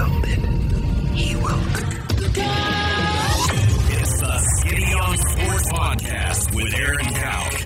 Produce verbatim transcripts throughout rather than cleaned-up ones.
founded, he will. It's the Skinny on Sports Podcast with Aaron Cowk.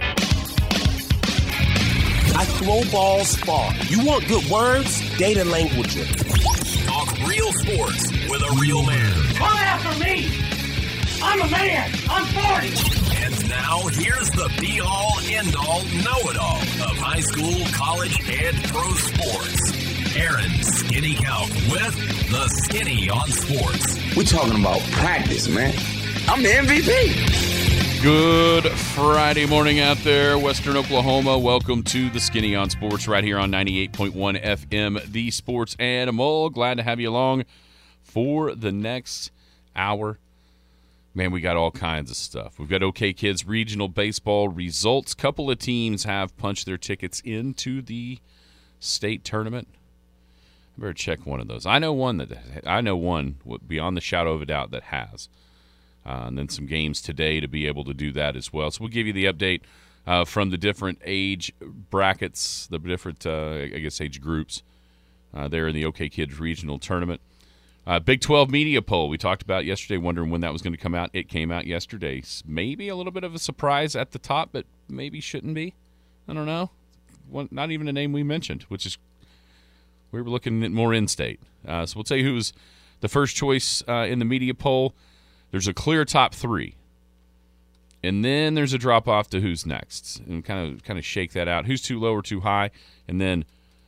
I throw balls far. You want good words? Data language. Talk real sports with a real man. Come after me! I'm a man! I'm forty! And now, here's the be-all, end-all, know-it-all of high school, college, and pro sports. Aaron Skinny Cowk with the Skinny on Sports. We're talking about practice, man. I'm the M V P. Good Friday morning out there, Western Oklahoma. Welcome to the Skinny on Sports right here on ninety-eight point one F M, the Sports Animal. Glad to have you along for the next hour. Man, we got all kinds of stuff. We've got OK Kids regional baseball results. Couple of teams have punched their tickets into the state tournament. I better check one of those. I know one that I know one beyond the shadow of a doubt that has. Uh, and then some games today to be able to do that as well. So we'll give you the update uh, from the different age brackets, the different, uh, I guess, age groups uh, there in the OK Kids regional tournament. Uh, Big twelve media poll we talked about yesterday, wondering when that was going to come out. It came out yesterday. Maybe a little bit of a surprise at the top, but maybe shouldn't be. I don't know. One, not even a name we mentioned, which is we were looking at more in-state. Uh, so we'll tell you who was the first choice uh, in the media poll. There's a clear top three, and then there's a drop-off to who's next, and kind of kind of shake that out. Who's too low or too high, and then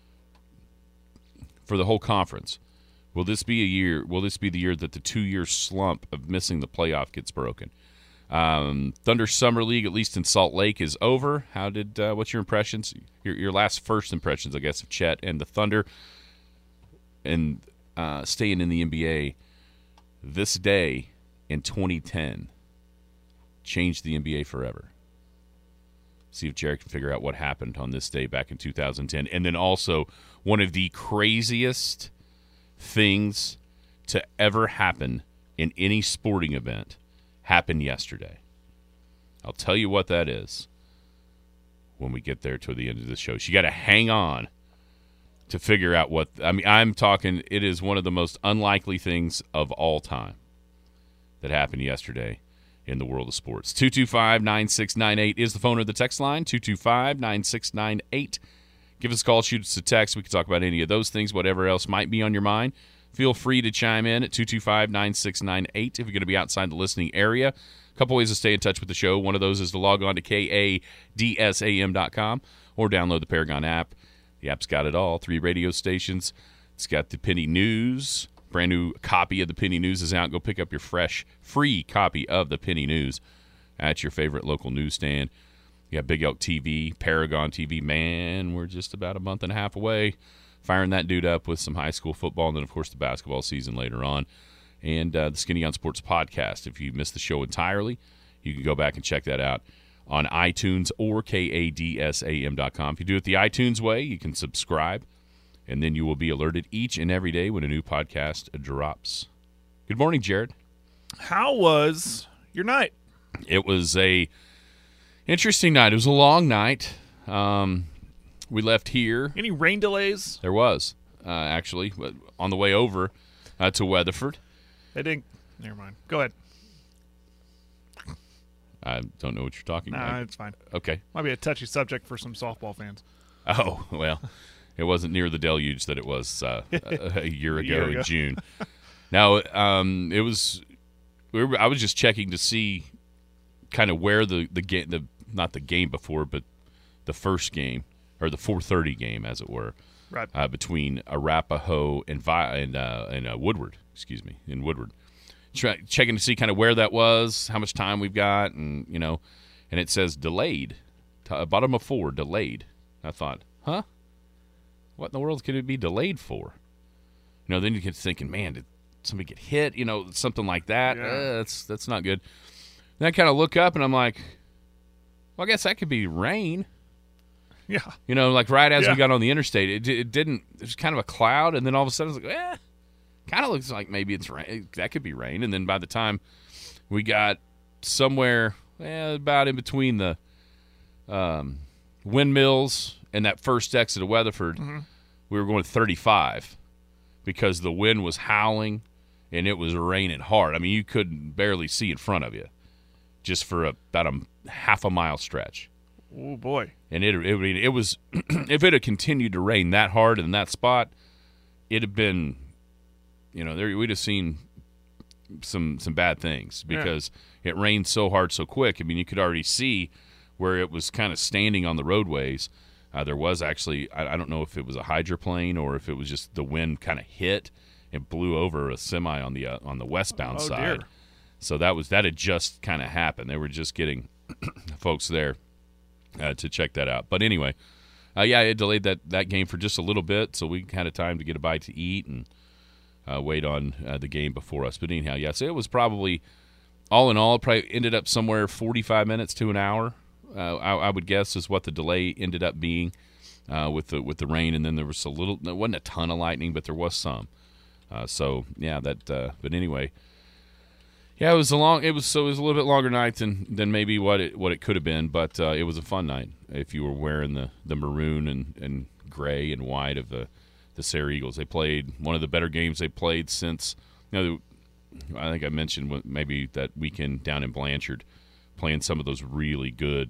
for the whole conference. Will this be a year? Will this be the year that the two-year slump of missing the playoff gets broken? Um, Thunder Summer League, at least in Salt Lake, is over. How did? Uh, what's your impressions? Your your last first impressions, I guess, of Chet and the Thunder, and uh, staying in the N B A this day in twenty ten changed the N B A forever. See if Jared can figure out what happened on this day back in two thousand ten, and then also one of the craziest things to ever happen in any sporting event happened yesterday. I'll tell you what that is when we get there to the end of the show. So you got to hang on to figure out what – I mean, I'm talking – it is one of the most unlikely things of all time that happened yesterday in the world of sports. two two five, nine six nine eight is the phone or the text line, two two five, nine six nine eight. Give us a call, shoot us a text. We can talk about any of those things, whatever else might be on your mind. Feel free to chime in at two two five, nine six nine eight if you're going to be outside the listening area. A couple ways to stay in touch with the show. One of those is to log on to K A D S A M dot com or download the Paragon app. The app's got it all. Three radio stations. It's got the Penny News. Brand new copy of the Penny News is out. Go pick up your fresh, free copy of the Penny News at your favorite local newsstand. You got Big Elk T V, Paragon T V. Man, we're just about a month and a half away firing that dude up with some high school football and then, of course, the basketball season later on. And uh, the Skinny on Sports podcast. If you missed the show entirely, you can go back and check that out on iTunes or K A D S A M dot com. If you do it the iTunes way, you can subscribe, and then you will be alerted each and every day when a new podcast drops. Good morning, Jared. How was your night? It was a interesting night. It was a long night. Um, we left here. Any rain delays? There was, uh, actually, on the way over uh, to Weatherford. I didn't. Never mind. Go ahead. I don't know what you're talking nah, about. Nah, it's fine. Okay. Might be a touchy subject for some softball fans. Oh, well, it wasn't near the deluge that it was uh, a, a year ago a year ago. in June. Now, um, it was we were, I was just checking to see kind of where the, the game, the not the game before, but the first game, or the four thirty game, as it were, right, uh, between Arapahoe and Vi- and, uh, and uh, Woodward, excuse me, in Woodward. Try, checking to see kind of where that was, how much time we've got, and, you know, and it says delayed, T- bottom of four, delayed. I thought, huh? What in the world could it be delayed for? You know, then you get thinking, man, did somebody get hit? You know, something like that. Yeah. Uh, that's that's not good. Then I kind of look up, and I'm like, well, I guess that could be rain. Yeah. You know, like right as yeah. we got on the interstate, it, it didn't, it was kind of a cloud, and then all of a sudden I was like, eh, kind of looks like maybe it's rain. That could be rain. And then by the time we got somewhere eh, about in between the um, windmills and that first exit of Weatherford, mm-hmm. we were going thirty-five. because the wind was howling and it was raining hard. I mean, you couldn't barely see in front of you just for a, about a half a mile stretch. Oh, boy. And it it, it was – if it had continued to rain that hard in that spot, it had been – you know, there, we'd have seen some some bad things because yeah. it rained so hard so quick. I mean, you could already see where it was kind of standing on the roadways. Uh, there was actually, I, I don't know if it was a hydroplane or if it was just the wind kind of hit and blew over a semi on the uh, on the westbound oh, side. Dear. So that was that had just kind of happened. They were just getting folks there uh, to check that out. But anyway, uh, yeah, it delayed that, that game for just a little bit, so we had a time to get a bite to eat and uh, wait on uh, the game before us. But anyhow, yeah, so it was probably, all in all, it probably ended up somewhere forty-five minutes to an hour. Uh, I, I would guess is what the delay ended up being uh, with the with the rain, and then there was a little. There wasn't a ton of lightning, but there was some. Uh, so yeah, that. Uh, but anyway, yeah, it was a long. It was so it was a little bit longer night than, than maybe what it what it could have been, but uh, it was a fun night if you were wearing the, the maroon and, and gray and white of the the Sayre Eagles. They played one of the better games they played since. You know, I think I mentioned maybe that weekend down in Blanchard, playing some of those really good.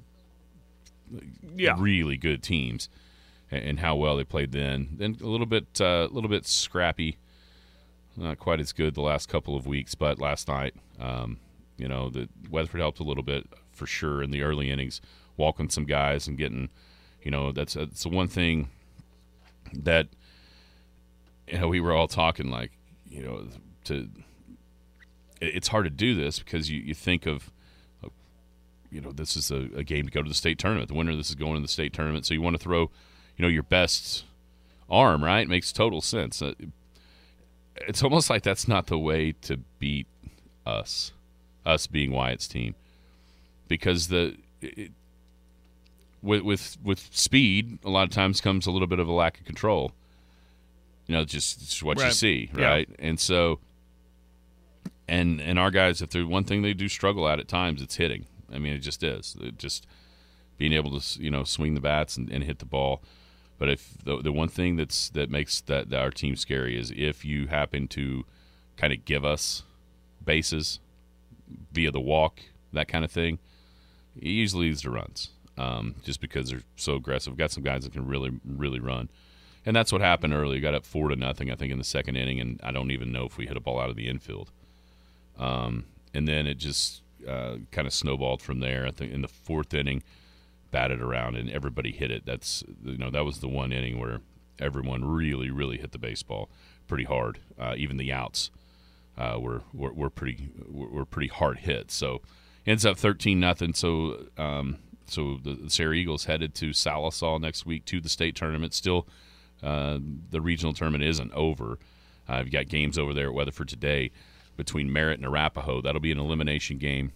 Yeah. really good teams, and, and how well they played then. Then a little bit, a uh, little bit scrappy, not quite as good the last couple of weeks. But last night, um, you know, the Weatherford helped a little bit for sure in the early innings, walking some guys and getting, you know, that's that's the one thing that, you know, we were all talking like, you know, to. It's hard to do this because you, you think of. You know, this is a, a game to go to the state tournament. The winner of this is going to the state tournament, so you want to throw, you know, your best arm, right? It makes total sense. Uh, it's almost like that's not the way to beat us, us being Wyatt's team, because the it, with with with speed, a lot of times comes a little bit of a lack of control. You know, just, just what right. you see, yeah. right? And so, and and our guys, if there's one thing they do struggle at at times, it's hitting. I mean, it just is. It just being able to, you know, swing the bats and, and hit the ball. But if the the one thing that's that makes that, that our team scary is if you happen to kind of give us bases via the walk, that kind of thing, it usually leads to runs. Um, just because they're so aggressive. We've got some guys that can really, really run. And that's what happened early. We got up four to nothing, I think, in the second inning, and I don't even know if we hit a ball out of the infield. Um, and then it just uh, kind of snowballed from there. I think in the fourth inning, batted around and everybody hit it. That's you know that was the one inning where everyone really, really hit the baseball pretty hard. Uh, even the outs uh, were, were were pretty were pretty hard hit. So ends up thirteen nothing. So um, so the, the Sayre Eagles headed to Sallisaw next week to the state tournament. Still, uh, the regional tournament isn't over. Uh, you've got games over there at Weatherford today between Merritt and Arapahoe. That'll be an elimination game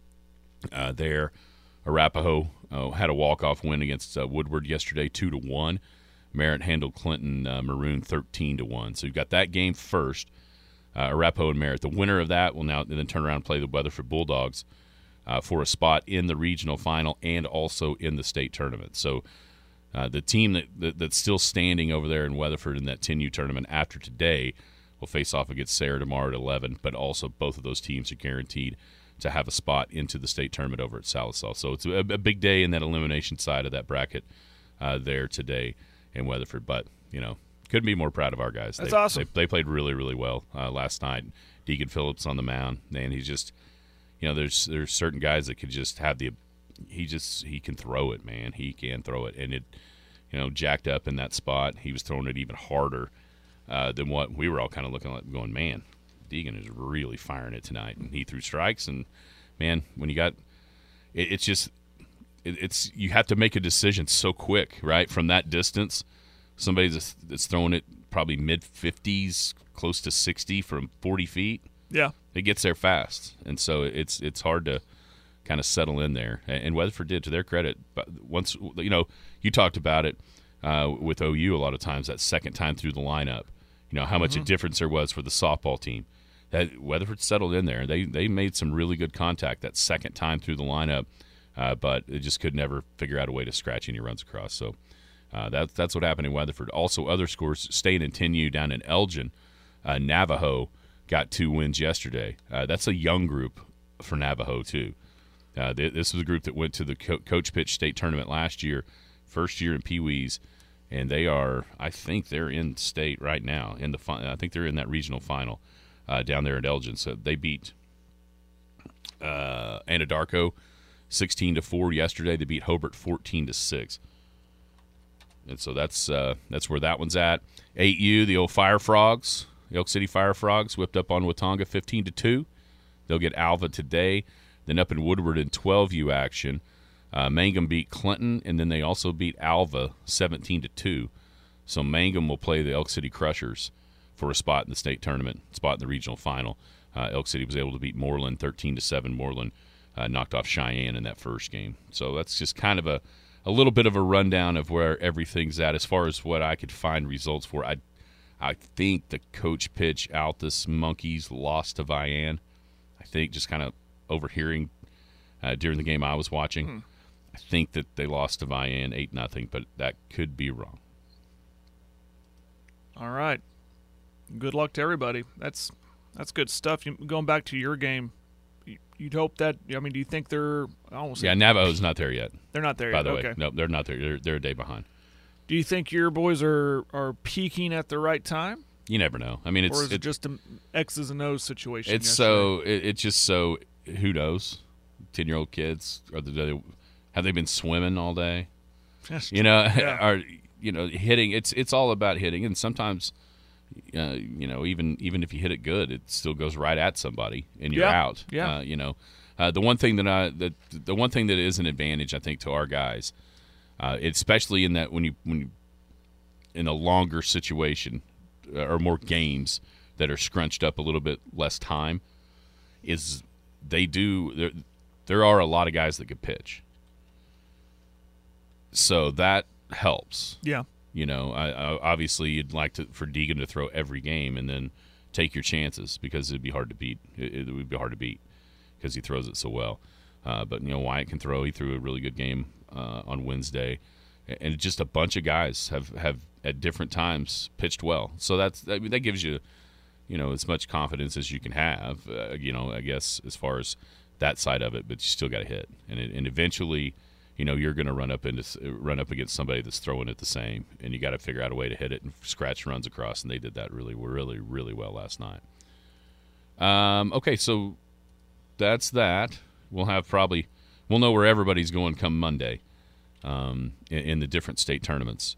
uh, there. Arapahoe uh, had a walk-off win against uh, Woodward yesterday, two to one. Merritt handled Clinton uh, Maroon thirteen to one. So you've got that game first, uh, Arapahoe and Merritt. The winner of that will now then turn around and play the Weatherford Bulldogs uh, for a spot in the regional final and also in the state tournament. So uh, the team that, that that's still standing over there in Weatherford in that ten U tournament after today will face off against Sayre tomorrow at eleven, but also both of those teams are guaranteed to have a spot into the state tournament over at Sallisaw. So it's a, a big day in that elimination side of that bracket uh, there today in Weatherford. But, you know, couldn't be more proud of our guys. That's they, awesome. They, they played really, really well uh, last night. Deegan Phillips on the mound, and he's just, you know, there's there's certain guys that could just have the, he just, he can throw it, man. He can throw it. And it, you know, jacked up in that spot. He was throwing it even harder uh, than what we were all kind of looking at going, man, Deegan is really firing it tonight, and he threw strikes. And man, when you got, it, it's just, it, it's you have to make a decision so quick, right? From that distance, somebody that's, that's throwing it probably mid fifties, close to sixty from forty feet. Yeah, it gets there fast, and so it's it's hard to kind of settle in there. And Weatherford did, to their credit, but once you know, you talked about it uh, with O U a lot of times. That second time through the lineup, you know how much mm-hmm. a difference there was for the softball team. That Weatherford settled in there. They they made some really good contact that second time through the lineup, uh, but it just could never figure out a way to scratch any runs across. So uh, that's that's what happened in Weatherford. Also, other scores staying in ten U down in Elgin. Uh, Navajo got two wins yesterday. Uh, that's a young group for Navajo, too. Uh, th- this was a group that went to the Co- Coach Pitch State Tournament last year, first year in Pee Wees, and they are, I think they're in state right now. In the fi- I think they're in that regional final uh, down there at Elgin. So they beat uh, Anadarko sixteen to four yesterday. They beat Hobart fourteen to six. And so that's uh, that's where that one's at. eight U, the old Fire Frogs, the Elk City Fire Frogs, whipped up on Watonga fifteen to two. They'll get Alva today. Then up in Woodward in twelve U action, uh, Mangum beat Clinton, and then they also beat Alva seventeen to two. So Mangum will play the Elk City Crushers for a spot in the state tournament, spot in the regional final. Uh, Elk City was able to beat Moreland thirteen to seven. Moreland uh, knocked off Cheyenne in that first game. So that's just kind of a, a little bit of a rundown of where everything's at as far as what I could find results for. I I think the Coach Pitch Altus Monkeys lost to Vian. I think just kind of overhearing uh, during the game I was watching. Hmm. I think that they lost to Vian eight nothing, but that could be wrong. All right. Good luck to everybody. That's that's good stuff. You, going back to your game, you, you'd hope that, I mean, do you think they're almost... Yeah, Navajo's not there yet. They're not there by yet, the okay. way. No, they're not there. They're, they're a day behind. Do you think your boys are, are peaking at the right time? You never know. I mean, it's... Or is it, it just an X's and O's situation? It's yesterday? so... It, it's just so... Who knows? ten-year-old kids, are they, have they been swimming all day? You know, yeah. are you know hitting? It's it's all about hitting, and sometimes, uh, you know, even even if you hit it good, it still goes right at somebody, and you're yeah. out. Yeah. Uh, you know, uh, the one thing that I that the one thing that is an advantage, I think, to our guys, uh, especially in that when you when you in a longer situation uh, or more games that are scrunched up a little bit less time, is they do there, there are a lot of guys that could pitch. So that helps. Yeah. You know, I, I, obviously you'd like to for Deegan to throw every game and then take your chances because it'd be hard to beat. It, it would be hard to beat because he throws it so well. Uh, but, you know, Wyatt can throw. He threw a really good game uh, on Wednesday. And just a bunch of guys have, have at different times pitched well. So that's I mean, that gives you, you know, as much confidence as you can have, uh, you know, I guess as far as that side of it. But you still got to hit. And, it, and eventually – you know, you're going to run up into run up against somebody that's throwing it the same, and you got to figure out a way to hit it and scratch runs across. And they did that really, really, really well last night. Um, okay, so that's that. We'll have probably we'll know where everybody's going come Monday um, in, in the different state tournaments.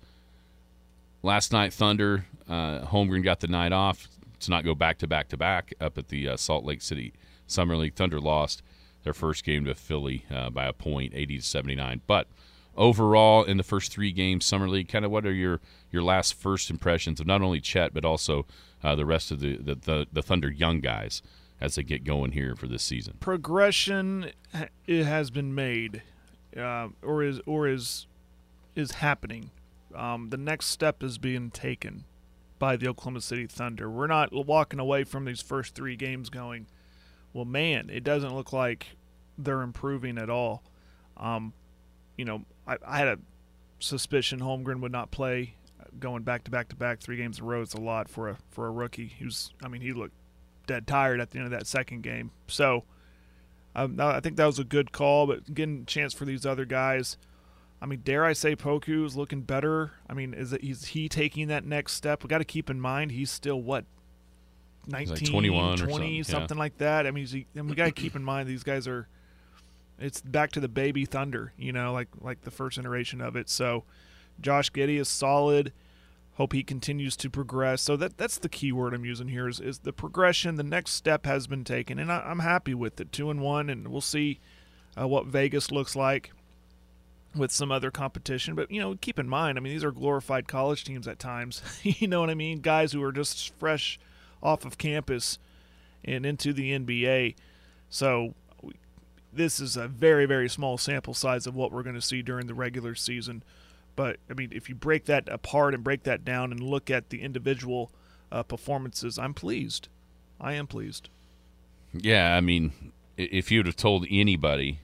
Last night, Thunder uh, Holmgren got the night off to not go back to back to back up at the uh, Salt Lake City Summer League. Thunder lost their first game to Philly uh, by a point, eighty to seventy-nine. But overall, in the first three games, Summer League, kind of what are your, your last first impressions of not only Chet but also uh, the rest of the, the, the, the Thunder young guys as they get going here for this season? Progression it has been made, uh, or is or is is happening. Um, the next step is being taken by the Oklahoma City Thunder. We're not walking away from these first three games going, well, man, it doesn't look like they're improving at all. Um, you know, I, I had a suspicion Holmgren would not play going back to back to back three games in a row. It's a lot for a for a rookie. He was, I mean, he looked dead tired at the end of that second game. So um, I think that was a good call. But getting a chance for these other guys, I mean, dare I say Poku is looking better? I mean, is it, is he taking that next step? We got to keep in mind he's still what. nineteen, like twenty-one twenty, or something, something yeah. like that. I mean, he, and we got to keep in mind these guys are. It's back to the baby Thunder, you know, like like the first iteration of it. So, Josh Giddey is solid. Hope he continues to progress. So that that's the key word I'm using here is, is the progression. The next step has been taken, and I, I'm happy with it. Two and one, and we'll see uh, what Vegas looks like with some other competition. But, you know, keep in mind, I mean, these are glorified college teams at times. You know what I mean? Guys who are just fresh off of campus and into the N B A. So we, this is a very, very small sample size of what we're going to see during the regular season. But, I mean, if you break that apart and break that down and look at the individual uh, performances, I'm pleased. I am pleased. Yeah, I mean, if you'd have told anybody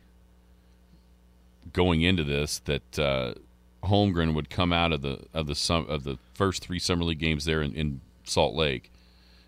going into this that uh, Holmgren would come out of the of the sum, of the first three Summer League games there in, in Salt Lake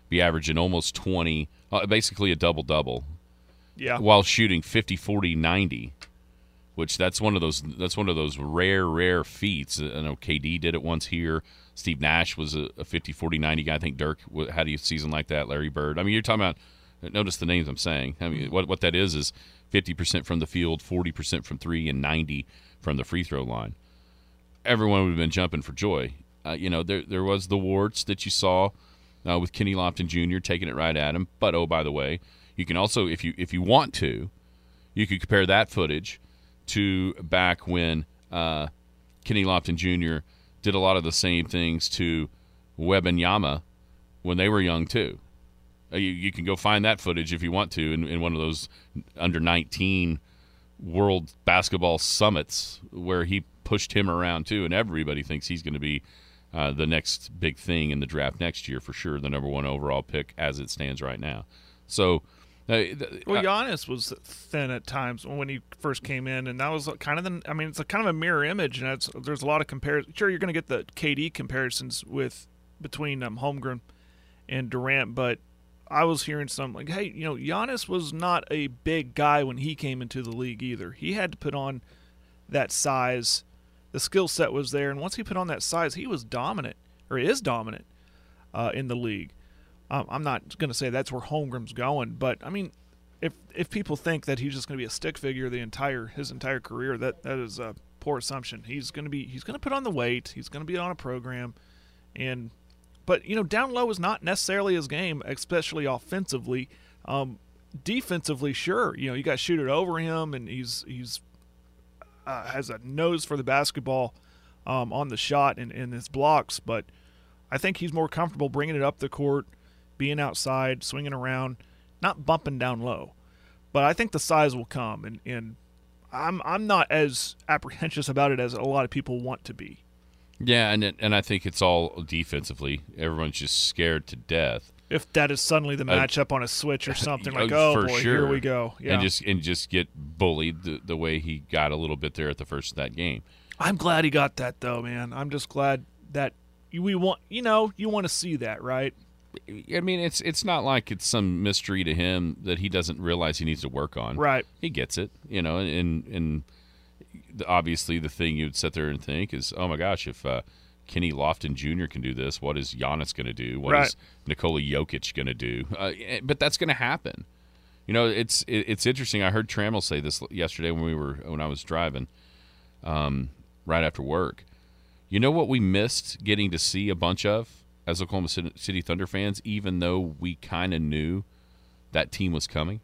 be averaging almost twenty, uh, basically a double-double, Yeah. while shooting fifty, forty, ninety, which that's one of those that's one of those rare, rare feats. I know K D did it once here. Steve Nash was a, a fifty, forty, ninety guy. I think Dirk had a season like that. Larry Bird. I mean, you're talking about – notice the names I'm saying. I mean, what, what that is is fifty percent from the field, forty percent from three, and ninety from the free throw line. Everyone would have been jumping for joy. Uh, you know, there there was the warts that you saw uh, with Kenny Lofton Junior taking it right at him. But, oh, by the way, you can also, if you if you want to, you could compare that footage to back when uh, Kenny Lofton Junior did a lot of the same things to Wembanyama when they were young too. Uh, you, you can go find that footage if you want to in, in one of those under nineteen World Basketball Summits where he pushed him around too, and everybody thinks he's going to be uh, the next big thing in the draft next year for sure, the number one overall pick as it stands right now. So, uh, th- Well, Giannis was thin at times when he first came in, and that was kind of the. I mean, it's a kind of a mirror image, and it's, there's a lot of comparisons. Sure, you're going to get the K D comparisons with between um, Holmgren and Durant, but I was hearing some like, hey, you know, Giannis was not a big guy when he came into the league either. He had to put on that size. The skill set was there, and once he put on that size, he was dominant, or is dominant uh, in the league. Um, I'm not going to say that's where Holmgren's going, but I mean, if if people think that he's just going to be a stick figure the entire his entire career, that that is a poor assumption. He's going to be he's going to put on the weight. He's going to be on a program, and but you know, down low is not necessarily his game, especially offensively. Um, defensively, sure, you know, you got to shoot it over him, and he's he's uh, has a nose for the basketball um, on the shot and in his blocks, but I think he's more comfortable bringing it up the court, being outside, swinging around, not bumping down low. But I think the size will come, and, and I'm I'm not as apprehensive about it as a lot of people want to be. Yeah, and it, and I think it's all defensively. Everyone's just scared to death. If that is suddenly the Uh, matchup on a switch or something, like, oh, oh, for boy, sure. here we go. Yeah. And just and just get bullied the, the way he got a little bit there at the first of that game. I'm glad he got that, though, man. I'm just glad that we want, you know, you want to see that, right? I mean, it's it's not like it's some mystery to him that he doesn't realize he needs to work on. Right. He gets it, you know, and and obviously the thing you'd sit there and think is, oh my gosh, if uh, Kenny Lofton Junior can do this, what is Giannis going to do? What Right. is Nikola Jokic going to do? Uh, but that's going to happen. You know, it's it, it's interesting. I heard Trammell say this yesterday when we were when I was driving, um, right after work. You know what we missed getting to see a bunch of as Oklahoma City Thunder fans, even though we kind of knew that team was coming?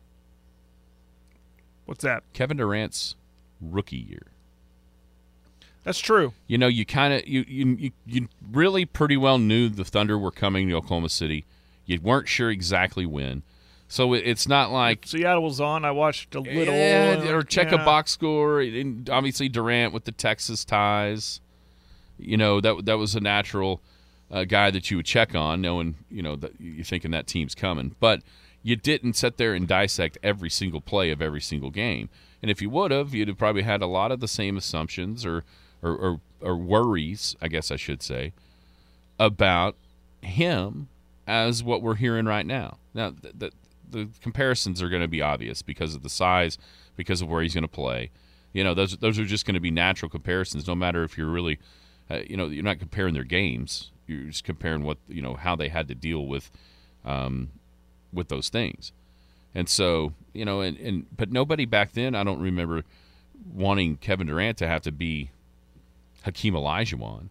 What's that? Kevin Durant's rookie year. That's true. You know, you kind of you, you you you really pretty well knew the Thunder were coming to Oklahoma City. You weren't sure exactly when, so it, it's not like Seattle was on. I watched a little. yeah, or check yeah. a box score. And obviously Durant with the Texas ties. You know, that that was a natural uh, guy that you would check on, knowing you know that you're thinking that team's coming. But you didn't sit there and dissect every single play of every single game. And if you would have, you'd have probably had a lot of the same assumptions or. Or, or, or worries, I guess I should say, about him as what we're hearing right now. Now, the, the, the comparisons are going to be obvious because of the size, because of where he's going to play. You know, those those are just going to be natural comparisons. No matter if you're really, uh, you know, you're not comparing their games. You're just comparing what you know how they had to deal with, um, with those things. And so, you know, and, and but nobody back then, I don't remember wanting Kevin Durant to have to be Hakeem Olajuwon.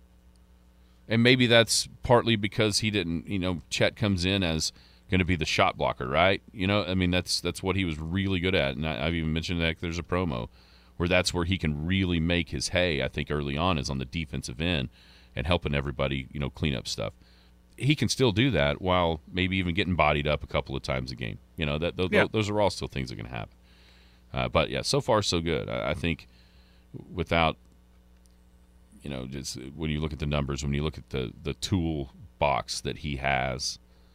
And maybe that's partly because he didn't, you know, Chet comes in as going to be the shot blocker, right? You know, I mean, that's that's what he was really good at. And I, I've even mentioned that there's a promo where that's where he can really make his hay, I think, early on, is on the defensive end and helping everybody, you know, clean up stuff. He can still do that while maybe even getting bodied up a couple of times a game. You know, that those, Yeah. those are all still things that can happen. Uh, but, yeah, so far so good. I, I think without – you know, just when you look at the numbers, when you look at the, the tool box that he has,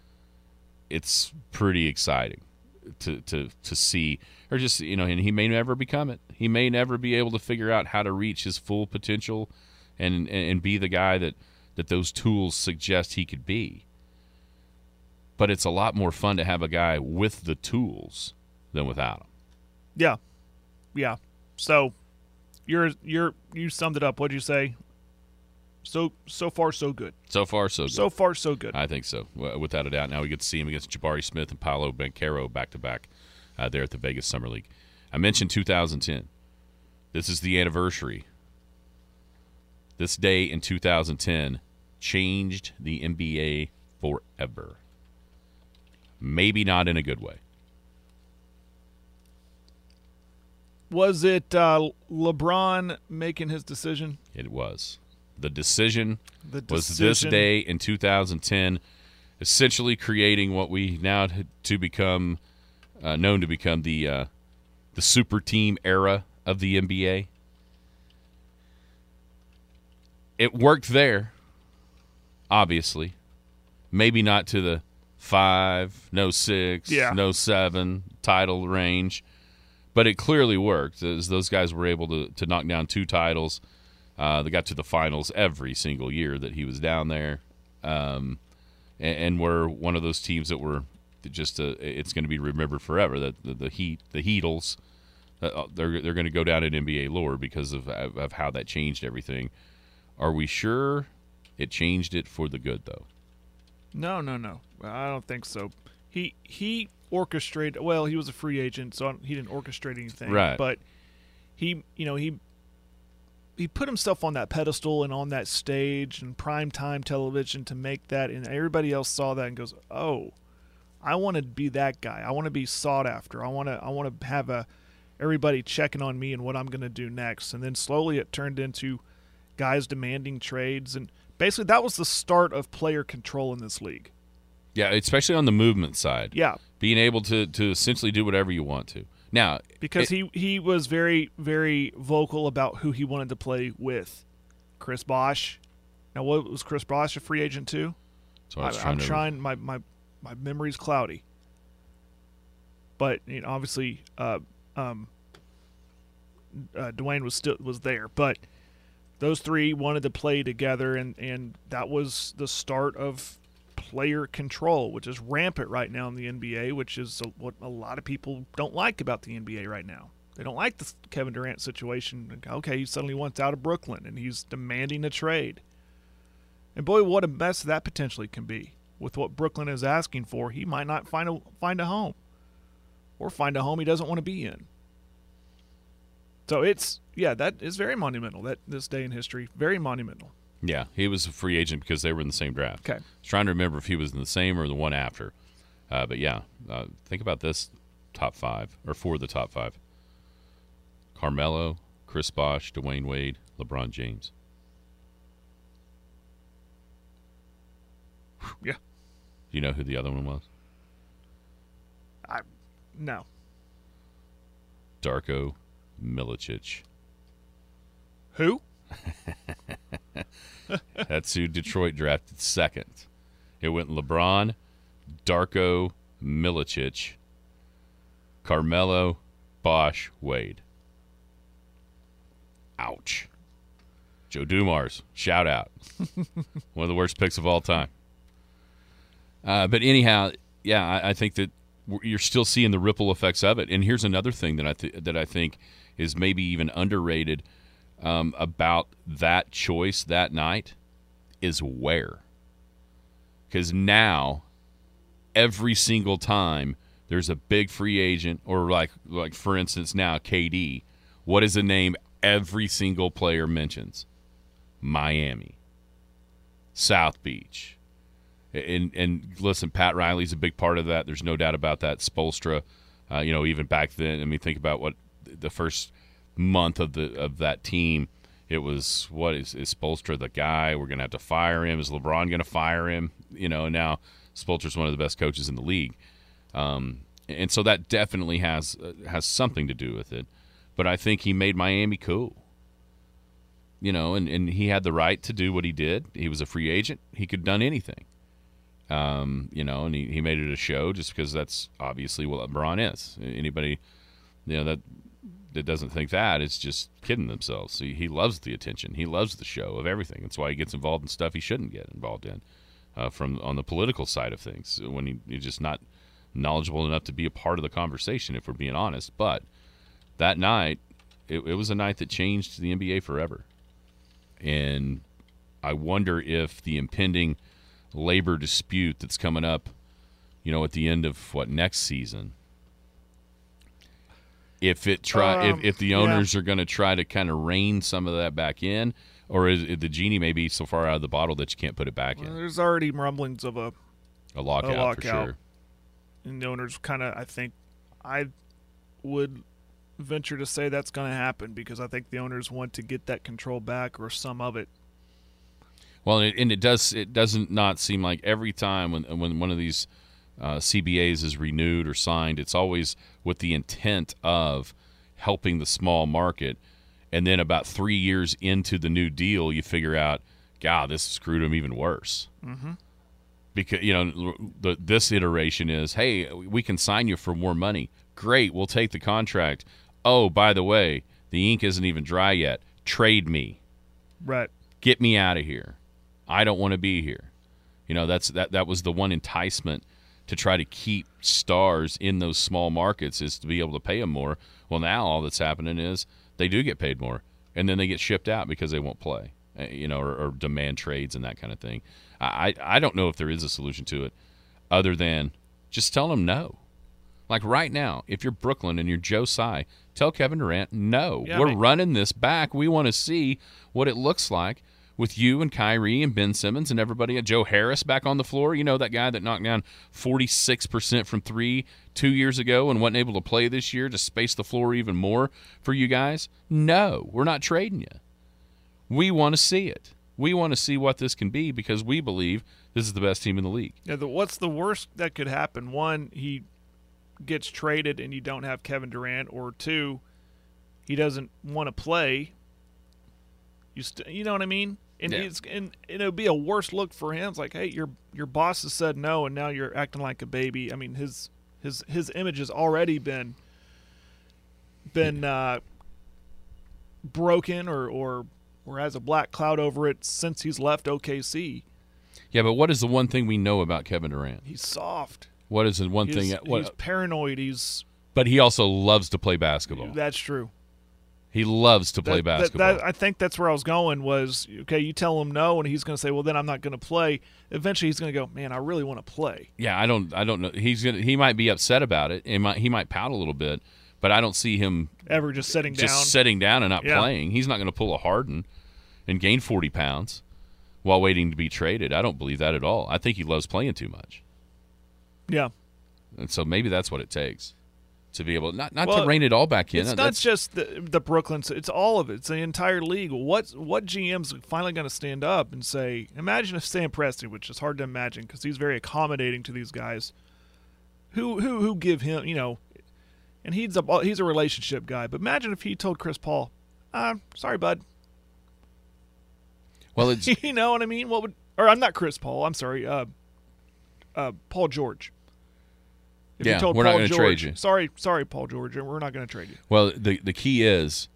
it's pretty exciting to, to, to see. Or just, you know, and he may never become it. He may never be able to figure out how to reach his full potential and and, and be the guy that, that those tools suggest he could be. but it's a lot more fun to have a guy with the tools than without them. Yeah, yeah. So you're you're you summed it up. What'd you say? So so far so good. So far so good. So far so good. I think so, without a doubt. Now we get to see him against Jabari Smith and Paolo Banchero back-to-back uh, there at the Vegas Summer League. I mentioned two thousand ten. This is the anniversary. This day in two thousand ten changed the N B A forever. Maybe not in a good way. Was it uh, LeBron making his decision? It was. The decision, The was this decision- day in two thousand ten, essentially creating what we now to become uh, known to become the uh, the super team era of the N B A. It worked there, obviously. Maybe not to the five, no six, Yeah. no seven title range, but it clearly worked as those guys were able to, to knock down two titles. Uh, they got to the finals every single year that he was down there, um, and, and were one of those teams that were just uh, it's going to be remembered forever. That the, the Heat, the Heatles, uh, they're they're going to go down in N B A lore because of of of how that changed everything. Are we sure it changed it for the good though? No, no, no. I don't think so. He he orchestrated. Well, he was a free agent, so he didn't orchestrate anything. Right. But he, you know, he he put himself on that pedestal and on that stage and prime time television to make that, and everybody else saw that and goes, "Oh, I want to be that guy. I want to be sought after. I want to I want to have a everybody checking on me and what I'm going to do next." And then slowly it turned into guys demanding trades, and basically that was the start of player control in this league. Yeah, especially on the movement side. Yeah, Being able to, to essentially do whatever you want to. Now, because it- he, he was very, very vocal about who he wanted to play with. Chris Bosh. Now, what was Chris Bosh a free agent too? So I was I, trying I'm to trying. My, my my memory's cloudy. But you know, obviously, uh, um, uh, Dwayne was still was there, but those three wanted to play together, and, and that was the start of player control, which is rampant right now in the N B A, which is a, what a lot of people don't like about the N B A right now. They don't like the Kevin Durant situation. Okay, he suddenly wants out of Brooklyn, and he's demanding a trade. And boy, what a mess that potentially can be. With what Brooklyn is asking for, he might not find a find a home, or find a home he doesn't want to be in. So it's yeah, that is very monumental. That this day in history, very monumental. Yeah, he was a free agent because they were in the same draft. Okay. I was trying to remember if he was in the same or the one after. Uh, but yeah, uh, think about this top five, or four of the top five. Carmelo, Chris Bosh, Dwayne Wade, LeBron James. Yeah. Do you know who the other one was? I no. Darko Milicic. Who? That's who Detroit drafted second. It went LeBron, Darko Milicic, Carmelo, Bosh, Wade. Ouch. Joe Dumars, shout out. One of the worst picks of all time. Uh, but anyhow, yeah, I, I think that we're- you're still seeing the ripple effects of it. And here's another thing that I th- that I think is maybe even underrated um, about that choice that night is where. Because now, every single time there's a big free agent, or like like for instance now K D, what is the name every single player mentions? Miami, South Beach. And and listen, Pat Riley's a big part of that. There's no doubt about that. Spoelstra, uh, you know, even back then. I mean, think about what the first month of the of that team. It was, what is is Spoelstra the guy? We're gonna have to fire him. Is LeBron gonna fire him? You know, now Spoelstra's one of the best coaches in the league, um, and so that definitely has uh, has something to do with it. But I think he made Miami cool. You know, and, and he had the right to do what he did. He was a free agent. He could have done anything. Um, you know, and he, he made it a show just because that's obviously what LeBron is. Anybody, you know, that that doesn't think that is just kidding themselves. He, he loves the attention. He loves the show of everything. That's why he gets involved in stuff he shouldn't get involved in. uh, from on the political side of things when he, he's just not knowledgeable enough to be a part of the conversation, if we're being honest. But that night, it, it was a night that changed the N B A forever. And I wonder if the impending labor dispute that's coming up, you know, at the end of what next season, if it try um, if, if the owners yeah. are going to try to kind of rein some of that back in, or is it the genie may be so far out of the bottle that you can't put it back Well, in? there's already rumblings of a A lockout, a lockout. for sure. And the owners kind of, I think, I would venture to say that's going to happen because I think the owners want to get that control back or some of it. Well, and it, and it does. It doesn't not seem like every time when when one of these uh, C B As is renewed or signed, it's always with the intent of helping the small market. And then about three years into the new deal, you figure out, God, this screwed them even worse. Mm-hmm. Because you know the, this iteration is, hey, we can sign you for more money. Great, we'll take the contract. Oh, by the way, the ink isn't even dry yet. Trade me. Right. Get me out of here. I don't want to be here. You know, that's that that was the one enticement to try to keep stars in those small markets, is to be able to pay them more. Well, now all that's happening is they do get paid more, and then they get shipped out because they won't play, you know, or, or demand trades and that kind of thing. I, I don't know if there is a solution to it other than just tell them no. Like right now, if you're Brooklyn and you're Joe Tsai, tell Kevin Durant, no, Yeah, we're I mean- running this back. We want to see what it looks like with you and Kyrie and Ben Simmons and everybody. Joe Harris back on the floor. You know, that guy that knocked down forty-six percent from three two years ago and wasn't able to play this year to space the floor even more for you guys? No, we're not trading you. We want to see it. We want to see what this can be because we believe this is the best team in the league. Yeah, the, what's the worst that could happen? One, he gets traded and you don't have Kevin Durant, or two, he doesn't want to play. You st- you know what I mean? And Yeah. it's and, and it would be a worse look for him. It's like, hey, your your boss has said no, and now you're acting like a baby. I mean, his his his image has already been been uh, broken, or or or has a black cloud over it since he's left O K C. Yeah, but what is the one thing we know about Kevin Durant? He's soft. What is the one He's, thing? What, he's paranoid. He's but he also loves to play basketball. that's true. He loves to play That- that- basketball. that- I think that's where I was going was, okay, you tell him no, and he's going to say, well, then I'm not going to play. Eventually he's going to go, man, I really want to play. yeah, I don't. I don't know. He's gonna. He might be upset about it. He might. He might pout a little bit. But I don't see him Ever just sitting just down. sitting down and not Yeah. playing. He's not going to pull a Harden and gain forty pounds while waiting to be traded. I don't believe that at all. I think he loves playing too much. Yeah. And so maybe that's what it takes to be able not not Well, to rein it all back in. It's not That's- just the, the Brooklyn. It's all of it. It's the entire league. What what G M's finally going to stand up and say, imagine if Sam Presti, which is hard to imagine because he's very accommodating to these guys, who who who give him, you know, and he's a he's a relationship guy. But imagine if he told Chris Paul, uh, sorry, bud. well, it's You know what I mean? What would? Or I'm not Chris Paul. I'm sorry. Uh, uh, Paul George. If Yeah, you told we're not Paul gonna George, trade you. Sorry, sorry, Paul George. We're not going to trade you. well. The the key is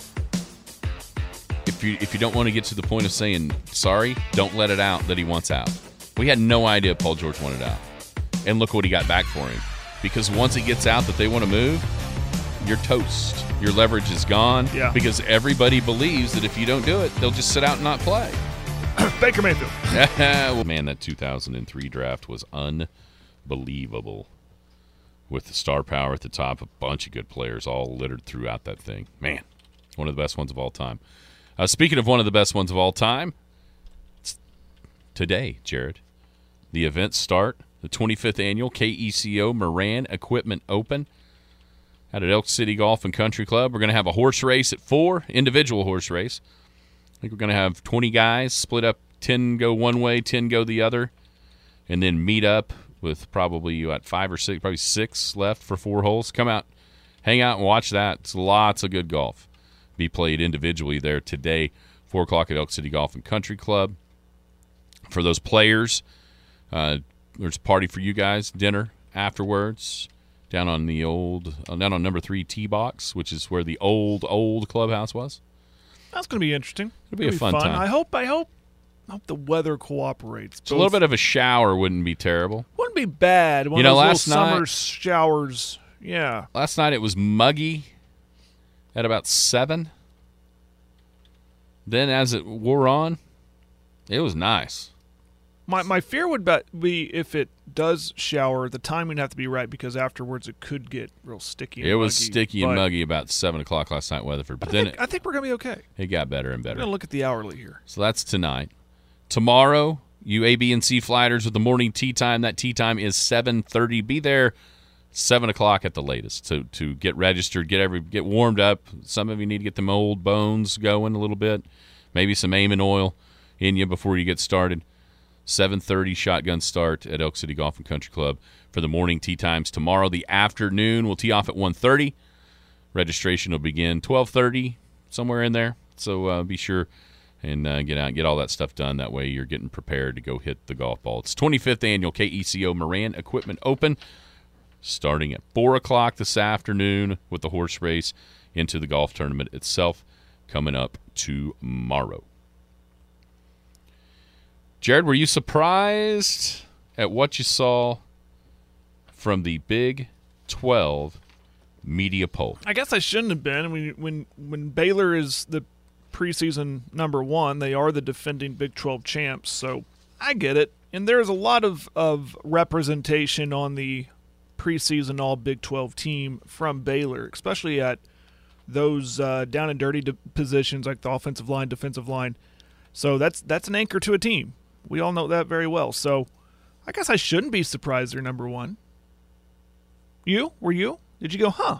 if you if you don't want to get to the point of saying sorry, don't let it out that he wants out. We had no idea Paul George wanted out, and look what he got back for him. Because once it gets out that they want to move, you're toast. Your leverage is gone. Yeah. Because everybody believes that if you don't do it, they'll just sit out and not play. Baker Mayfield. Well, man, that two thousand three draft was unbelievable. With the star power at the top, a bunch of good players all littered throughout that thing. Man, one of the best ones of all time. Uh, speaking of one of the best ones of all time, it's today, Jared, the events start, the twenty-fifth annual K E C O Moran Equipment Open out at Elk City Golf and Country Club. We're going to have a horse race at four, individual horse race. I think we're going to have twenty guys split up, ten go one way, ten go the other, and then meet up with probably what, five or six, probably six left for four holes. Come out, hang out, and watch that. It's lots of good golf. Be played individually there today, four o'clock at Elk City Golf and Country Club. For those players, uh, there's a party for you guys, dinner afterwards, down on the old, uh, down on number three tee box, which is where the old, old clubhouse was. That's going to be interesting. It'll be a fun time. I hope. I hope. hope the weather cooperates. So a little bit of a shower wouldn't be terrible. Wouldn't be bad. One You know, of those last little summer night- showers. Yeah. Last night it was muggy at about seven. Then as it wore on, it was nice. My my fear would bet- be if it does shower, the timing would have to be right because afterwards it could get real sticky and It was muggy. sticky and But muggy about seven o'clock last night in Weatherford. But I then think, it, I think we're going to be okay. it got better and We're better. going to look at the hourly here. So that's tonight. Tomorrow, you A, B, and C flighters with the morning tea time. That tea time is seven thirty. Be there seven o'clock at the latest to to get registered, get every get warmed up. Some of you need to get them old bones going a little bit. Maybe some Amon oil in you before you get started. seven thirty shotgun start at Elk City Golf and Country Club for the morning tea times. Tomorrow, the afternoon, we'll tee off at one thirty. Registration will begin twelve thirty, somewhere in there. So uh, be sure and uh, get out and get all that stuff done. That way you're getting prepared to go hit the golf ball. It's twenty-fifth Annual K E C O Moran Equipment Open, starting at four o'clock this afternoon with the horse race into the golf tournament itself coming up tomorrow. Jared, were you surprised at what you saw from the Big twelve media poll? I guess I shouldn't have been. When when when Baylor is the preseason number one, they are the defending Big twelve champs, so I get it. And there's a lot of, of representation on the preseason all Big twelve team from Baylor, especially at those uh, down and dirty de- positions like the offensive line, defensive line. So that's that's an anchor to a team. We all know that very well. So I guess I shouldn't be surprised they're number one. You? Were you? Did you go, huh?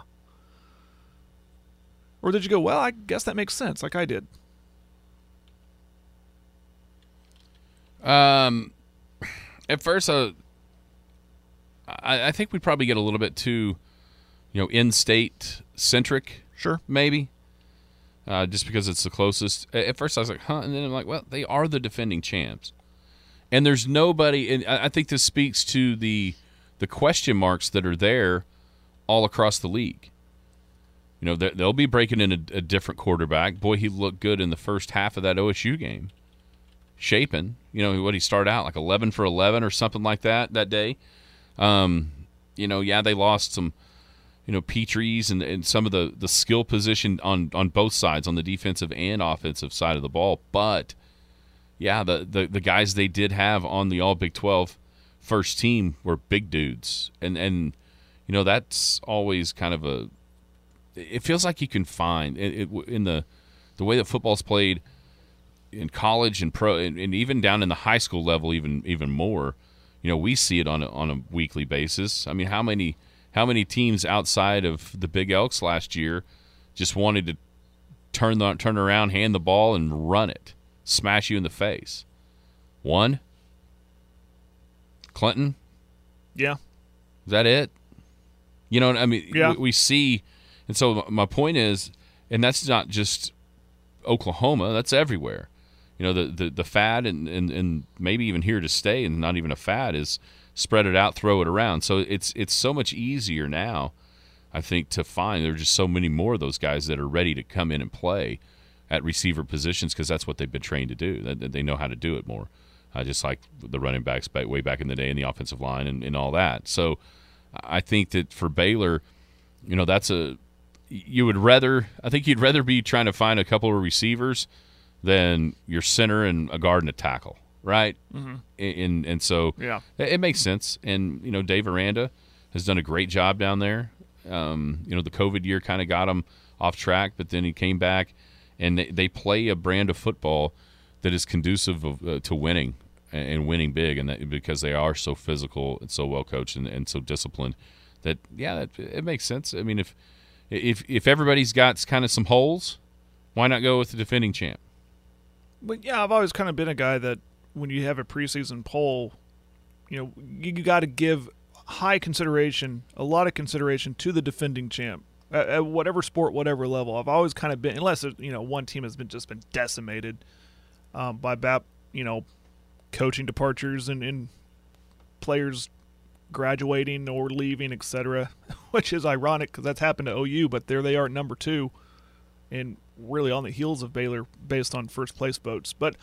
Or did you go, well, I guess that makes sense, like I did? Um, at first, uh, I, I think we probably get a little bit too, you know, in-state centric. Sure. Maybe. Uh, just because it's the closest. At first, I was like, huh? And then I'm like, well, they are the defending champs. And there's nobody, and I think this speaks to the the question marks that are there all across the league. You know, they'll be breaking in a, a different quarterback. Boy, he looked good in the first half of that O S U game. Shapen, you know, what he started out, like eleven for eleven or something like that that day. Um, you know, yeah, they lost some, you know, Petries and, and some of the, the skill position on, on both sides, on the defensive and offensive side of the ball. But, yeah, the, the, the guys they did have on the All Big twelve first team were big dudes. And, and you know, that's always kind of a – it feels like you can find it, it, in the the way that football's played in college and pro and, and even down in the high school level even even more. You know, we see it on a, on a weekly basis. I mean, how many how many teams outside of the Big Elks last year just wanted to turn the, turn around, hand the ball, and run it, smash you in the face? One? Clinton? Yeah. Is that it? You know, I mean, Yeah. we, we see, and so my point is, and that's not just Oklahoma, that's everywhere. You know, the the, the fad and, and, and maybe even here to stay, and not even a fad, is spread it out, throw it around. So it's it's so much easier now, I think, to find. There are just so many more of those guys that are ready to come in and play at receiver positions because that's what they've been trained to do. They, they know how to do it more, uh, just like the running backs back, way back in the day in the offensive line and, and all that. So I think that for Baylor, you know, that's a you would rather I think you'd rather be trying to find a couple of receivers than your center and a guard and a tackle, right? Mm-hmm. And and so Yeah. it, it makes sense. And you know, Dave Aranda has done a great job down there. Um, you know, the COVID year kind of got him off track, but then he came back, and they, they play a brand of football that is conducive of, uh, to winning and, and winning big, and that, because they are so physical and so well coached and, and so disciplined. That yeah, that, it makes sense. I mean, if if if everybody's got kind of some holes, why not go with the defending champ? But yeah, I've always kind of been a guy that when you have a preseason poll, you know, you, you got to give high consideration, a lot of consideration to the defending champ at, at whatever sport, whatever level. I've always kind of been, unless you know one team has been just been decimated um, by bap, you know, coaching departures and, and players graduating or leaving, et cetera, which is ironic because that's happened to O U, but there they are at number two and really on the heels of Baylor based on first place votes. But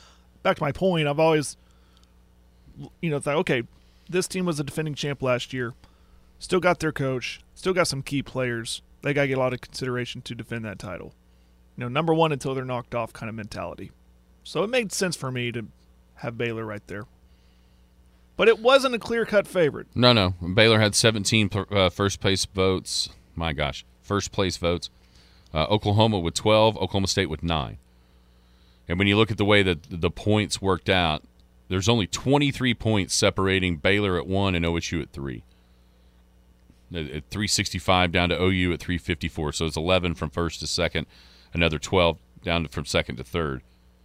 back to my point, I've always, you know, thought, okay, this team was a defending champ last year, still got their coach, still got some key players. They got to get a lot of consideration to defend that title. You know, number one until they're knocked off kind of mentality. So it made sense for me to have Baylor right there. But it wasn't a clear-cut favorite. No, no. Baylor had seventeen uh, first-place votes. My gosh, first-place votes. Uh, Oklahoma with twelve, Oklahoma State with nine. And when you look at the way that the points worked out, there's only twenty-three points separating Baylor at one and O S U at three. At three sixty-five down to O U at three fifty-four. So it's eleven from first to second, another twelve down to, from second to third.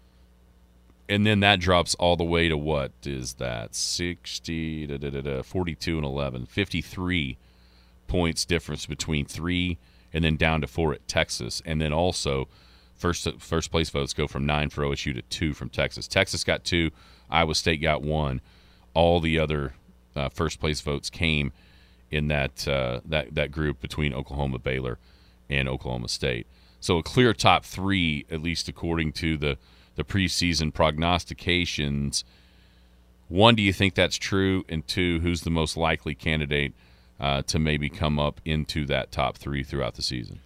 And then that drops all the way to what is that? sixty, da, da, da, da, forty-two and eleven. fifty-three points difference between three and then down to four at Texas. And then also first first place votes go from nine for O S U to two from Texas. Texas got two. Iowa State got one. All the other uh, first place votes came in that, uh, that, that group between Oklahoma, Baylor, and Oklahoma State. So a clear top three, at least according to the – the preseason prognostications. One, do you think that's true? And two, who's the most likely candidate uh, to maybe come up into that top three throughout the season?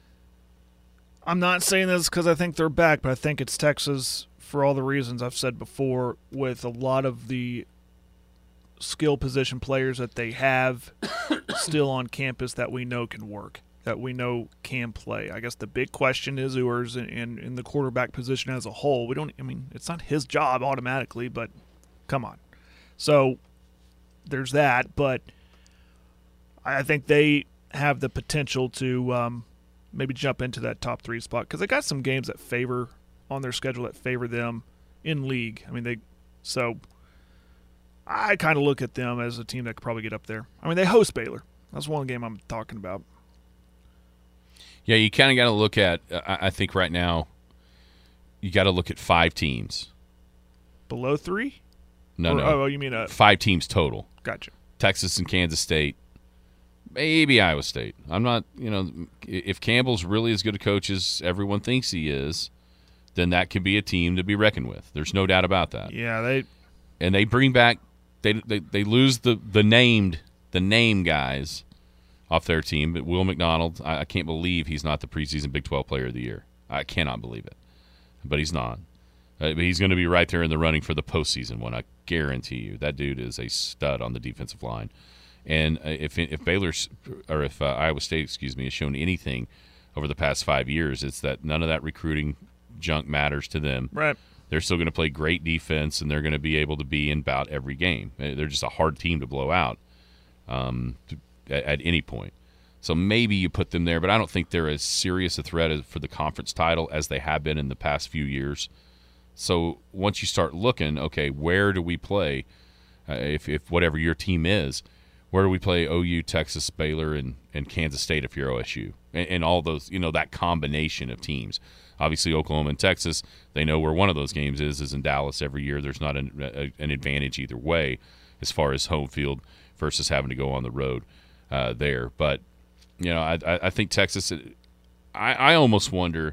I'm not saying this because I think they're back, but I think it's Texas for all the reasons I've said before, with a lot of the skill position players that they have still on campus that we know can work, that we know can play. I guess the big question is Ewers in, in, in the quarterback position as a whole. We don't, I mean, it's not his job automatically, but come on. So there's that, but I think they have the potential to um, maybe jump into that top three spot because they got some games that favor on their schedule that favor them in league. I mean, they so I kind of look at them as a team that could probably get up there. I mean, they host Baylor. That's one game I'm talking about. Yeah, you kind of got to look at, uh, I think right now, you got to look at five teams. Below three? No, or, no. Oh, you mean a, five teams total. Gotcha. Texas and Kansas State, maybe Iowa State. I'm not, you know, if Campbell's really as good a coach as everyone thinks he is, then that could be a team to be reckoned with. There's no doubt about that. Yeah, they and they bring back, they they, they lose the, the named, the name guys off their team, but Will McDonald, I, I can't believe he's not the preseason Big twelve Player of the Year. I cannot believe it, but he's not. Uh, but he's going to be right there in the running for the postseason one. I guarantee you, that dude is a stud on the defensive line. And uh, if if Baylor or if uh, Iowa State, excuse me, has shown anything over the past five years, it's that none of that recruiting junk matters to them. right. They're still going to play great defense, and they're going to be able to be in about every game. They're just a hard team to blow out. Um. To, at any point. So maybe you put them there, but I don't think they're as serious a threat for the conference title as they have been in the past few years. So once you start looking, okay, where do we play, uh, if, if whatever your team is, where do we play O U, Texas, Baylor, and, and Kansas State if you're O S U? And, and all those, you know, that combination of teams. Obviously, Oklahoma and Texas, they know where one of those games is, is in Dallas every year. There's not an, a, an advantage either way as far as home field versus having to go on the road. Uh, there, but you know, I, I think Texas. I, I almost wonder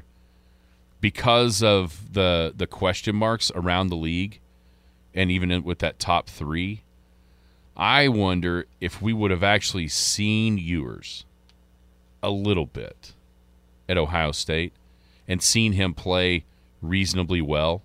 because of the the question marks around the league, and even in, with that top three, I wonder if we would have actually seen Ewers a little bit at Ohio State and seen him play reasonably well.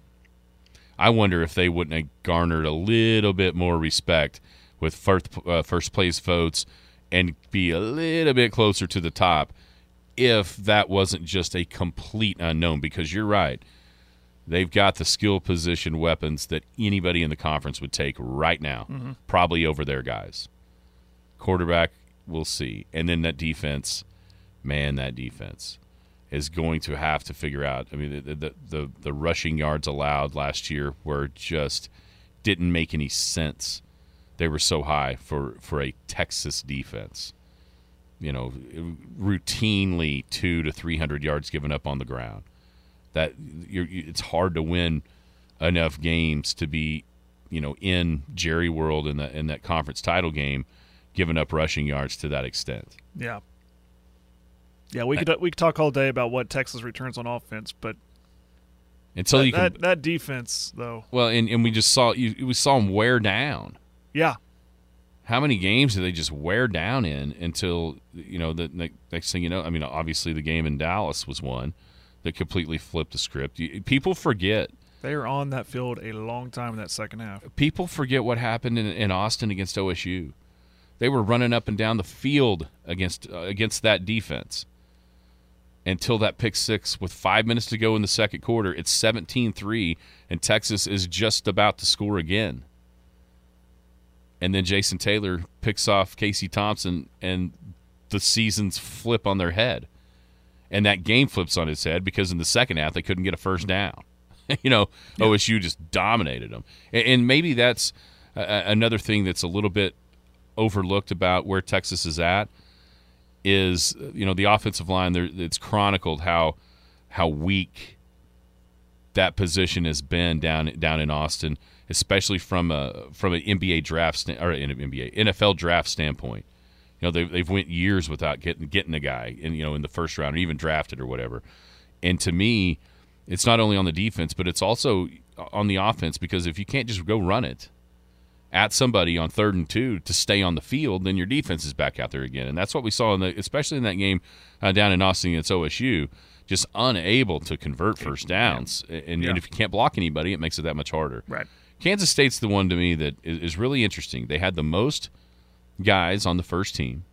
I wonder if they wouldn't have garnered a little bit more respect with first uh, first place votes and be a little bit closer to the top if that wasn't just a complete unknown. Because you're right. They've got the skill position weapons that anybody in the conference would take right now, mm-hmm. probably over their guys. Quarterback, we'll see. And then that defense, man, that defense is going to have to figure out. I mean, the the, the, the rushing yards allowed last year were just didn't make any sense. They were so high for, for a Texas defense. You know, routinely two to three hundred yards given up on the ground. That you're, it's hard to win enough games to be, you know, in Jerry World in that in that conference title game, giving up rushing yards to that extent. Yeah. Yeah, we could we could talk all day about what Texas returns on offense, but Until that, you can, that, that defense, though. well, and, and we just saw you, we saw them wear down. Yeah. How many games do they just wear down in until, you know, the, the next thing you know, I mean, obviously the game in Dallas was one that completely flipped the script. You, people forget. They were on that field a long time in that second half. People forget what happened in, in Austin against O S U. They were running up and down the field against uh, against that defense until that pick six with five minutes to go in the second quarter. It's seventeen three, and Texas is just about to score again. And then Jason Taylor picks off Casey Thompson, and the seasons flip on their head. And that game flips on its head because in the second half they couldn't get a first down. you know, yeah. O S U just dominated them. And, and maybe that's uh, another thing that's a little bit overlooked about where Texas is at is, you know, the offensive line. There, it's chronicled how how weak that position has been down down in Austin, especially from a from an N B A draft sta- or an N B A N F L draft standpoint. You know, they've they've went years without getting getting a guy in you know in the first round or even drafted or whatever. And to me, it's not only on the defense, but it's also on the offense, because if you can't just go run it at somebody on third and two to stay on the field, then your defense is back out there again. And that's what we saw in the especially in that game uh, down in Austin against O S U, just unable to convert first downs. And, yeah. and if you can't block anybody, it makes it that much harder. Right. Kansas State's the one to me that is, is really interesting. They had the most guys on the first team.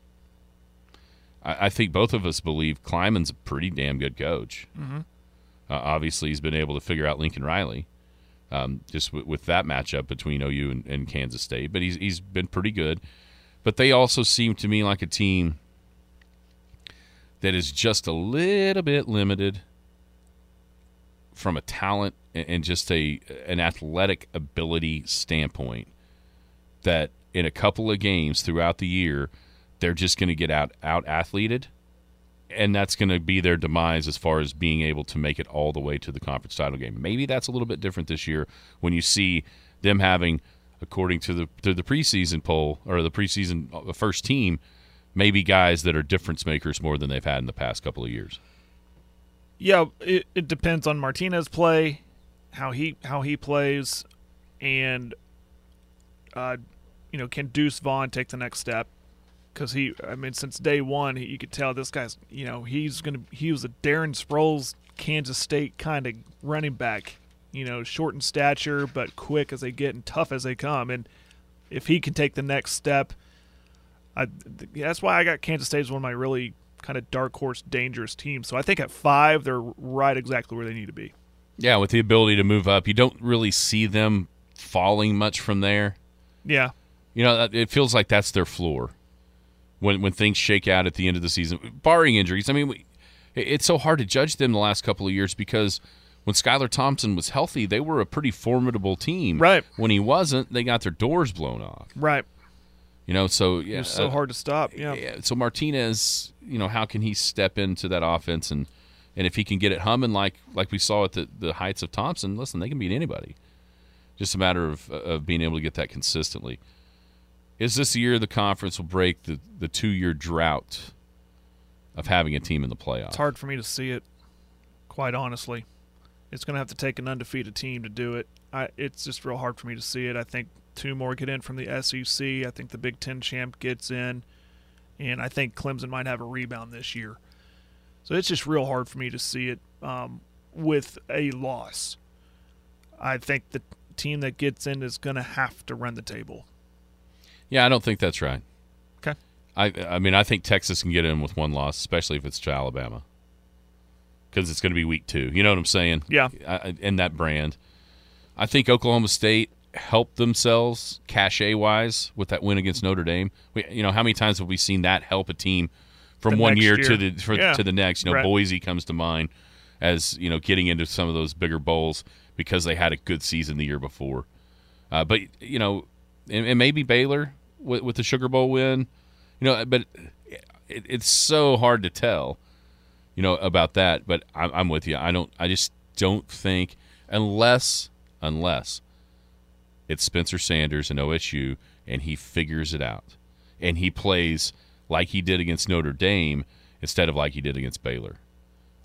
I, I think both of us believe Kleiman's a pretty damn good coach. Mm-hmm. Uh, obviously, he's been able to figure out Lincoln Riley, um, just w- with that matchup between O U and, and Kansas State. But he's he's been pretty good. But they also seem to me like a team that is just a little bit limited from a talent and just a an athletic ability standpoint, that in a couple of games throughout the year, they're just going to get out out athleted, and that's going to be their demise as far as being able to make it all the way to the conference title game. Maybe that's a little bit different this year when you see them having, according to the to the preseason poll or the preseason first team, maybe guys that are difference makers more than they've had in the past couple of years. Yeah, it, it depends on Martinez play, how he how he plays, and uh, you know, can Deuce Vaughn take the next step? Because he, I mean, since day one, he, you could tell this guy's, you know, he's gonna he was a Darren Sproles Kansas State kind of running back, you know, short in stature but quick as they get and tough as they come. And if he can take the next step, I, that's why I got Kansas State as one of my really kind of dark horse dangerous teams. So I think at five, they're right exactly where they need to be. Yeah, with the ability to move up. You don't really see them falling much from there. Yeah. You know, it feels like that's their floor when when things shake out at the end of the season, barring injuries. I mean, we, it's so hard to judge them the last couple of years because when Skylar Thompson was healthy, they were a pretty formidable team. Right. When he wasn't, they got their doors blown off. Right. You know, so yeah, it was so uh, hard to stop. Yeah. yeah. So Martinez, you know, how can he step into that offense and and if he can get it humming like like we saw at the, the heights of Thompson, listen, they can beat anybody. Just a matter of of being able to get that consistently. Is this the year the conference will break the, the two-year drought of having a team in the playoffs? It's hard for me to see it, quite honestly. It's going to have to take an undefeated team to do it. I, it's just real hard for me to see it. I think two more get in from the S E C. I think the Big Ten champ gets in. And I think Clemson might have a rebound this year. So it's just real hard for me to see it um, with a loss. I think the team that gets in is going to have to run the table. Yeah, I don't think that's right. Okay. I I mean, I think Texas can get in with one loss, especially if it's to Alabama, because it's going to be week two. You know what I'm saying? Yeah. I, and that brand. I think Oklahoma State helped themselves cachet-wise with that win against Notre Dame. We, you know, how many times have we seen that help a team from the one year, year to the for, yeah. to the next? You know, right. Boise comes to mind as, you know, getting into some of those bigger bowls because they had a good season the year before. Uh, but, you know, and, and maybe Baylor with, with the Sugar Bowl win, you know, but it, it's so hard to tell, you know, about that. But I'm, I'm with you. I don't. I just don't think unless unless it's Spencer Sanders and O S U and he figures it out and he plays like he did against Notre Dame instead of like he did against Baylor.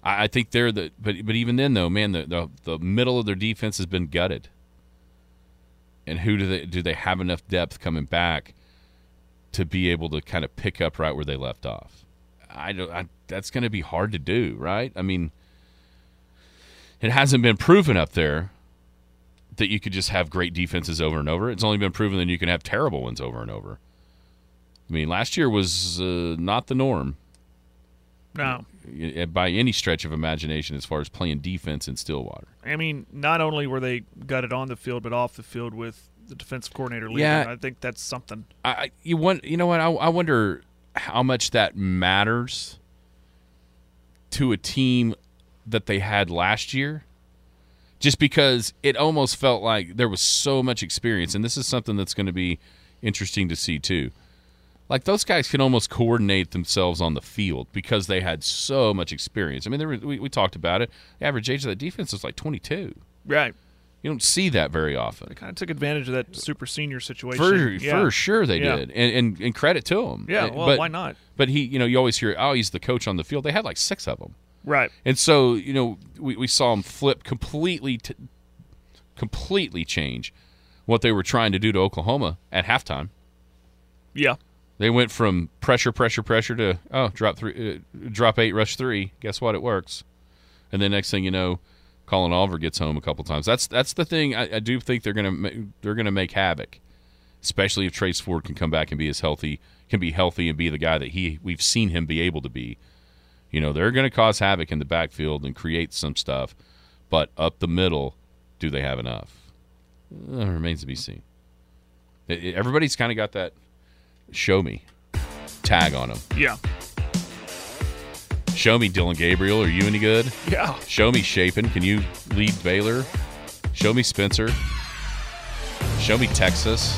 I, I think they're the but but even then though, man, the, the the middle of their defense has been gutted. And who do they do they have enough depth coming back to be able to kind of pick up right where they left off? I don't. I, that's going to be hard to do, right? I mean, it hasn't been proven up there that you could just have great defenses over and over. It's only been proven that you can have terrible ones over and over. I mean, last year was uh, not the norm. No. By any stretch of imagination as far as playing defense in Stillwater. I mean, not only were they gutted on the field, but off the field with the defensive coordinator leaving. Yeah. I think that's something. I you want you know what I, I wonder how much that matters to a team that they had last year. Just because it almost felt like there was so much experience, and this is something that's going to be interesting to see too. Like, those guys can almost coordinate themselves on the field because they had so much experience. I mean, there were, we, we talked about it. The average age of that defense was like twenty-two. Right. You don't see that very often. They kind of took advantage of that super senior situation. For, yeah. for sure they yeah. did, and, and and credit to him. Yeah, well, but, why not? But he, you know, you always hear, oh, he's the coach on the field. They had like six of them. Right. And so, you know, we, we saw him flip completely, t- completely change what they were trying to do to Oklahoma at halftime. Yeah. They went from pressure, pressure, pressure to, oh, drop three, uh, drop eight, rush three. Guess what? It works. And then next thing you know, Colin Oliver gets home a couple times. That's that's the thing. I, I do think they're gonna they're gonna make havoc, especially if Trace Ford can come back and be as healthy, can be healthy and be the guy that he we've seen him be able to be. You know, they're going to cause havoc in the backfield and create some stuff, but up the middle, do they have enough? It remains to be seen. It, it, everybody's kind of got that show me tag on them. Yeah. Show me Dylan Gabriel. Are you any good? Yeah. Show me Shapen. Can you lead Baylor? Show me Spencer. Show me Texas.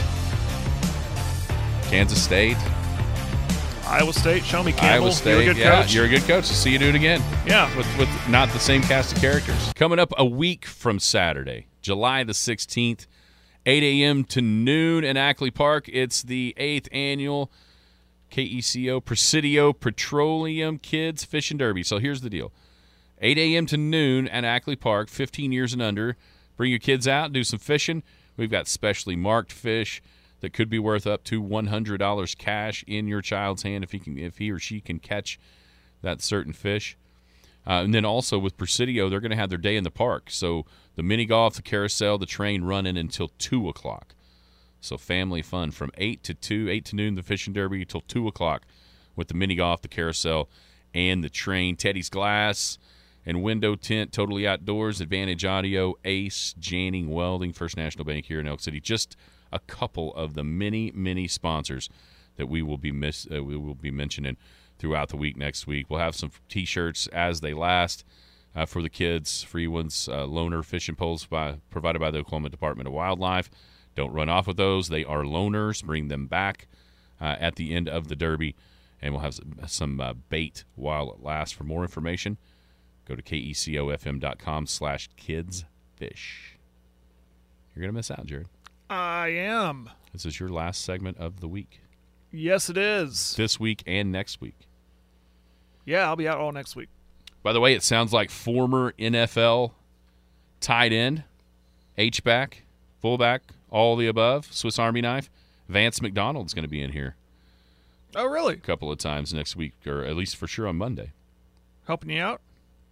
Kansas State. Iowa State. Show me Campbell. Iowa State. You're a good yeah, coach. You're a good coach. So see you do it again. Yeah. With, with not the same cast of characters. Coming up a week from Saturday, July the sixteenth, eight a.m. to noon in Ackley Park. It's the eighth annual K E C O Presidio Petroleum Kids Fishing Derby. So here's the deal. eight a.m. to noon at Ackley Park, fifteen years and under. Bring your kids out, do some fishing. We've got specially marked fish that could be worth up to one hundred dollars cash in your child's hand if he can, if he or she can catch that certain fish. Uh, and then also with Presidio, they're going to have their day in the park. So the mini golf, the carousel, the train running until two o'clock. So family fun from eight to two, eight to noon, the fishing derby, until two o'clock with the mini golf, the carousel, and the train. Teddy's Glass and Window Tint, Totally Outdoors, Advantage Audio, Ace, Janning Welding, First National Bank here in Elk City. Just a couple of the many, many sponsors that we will be miss, uh, we will be mentioning throughout the week next week. We'll have some T-shirts as they last uh, for the kids, free ones, uh, loaner fishing poles by, provided by the Oklahoma Department of Wildlife. Don't run off with those. They are loaners. Bring them back uh, at the end of the Derby, and we'll have some, some uh, bait while it lasts. For more information, go to kecofm.com slash kidsfish. You're going to miss out, Jared. I am. This is your last segment of the week. Yes, it is. This week and next week. Yeah, I'll be out all next week. By the way, it sounds like former N F L tight end, H-back, fullback, all the above, Swiss Army knife, Vance McDonald's going to be in here. Oh, really? A couple of times next week, or at least for sure on Monday. Helping you out?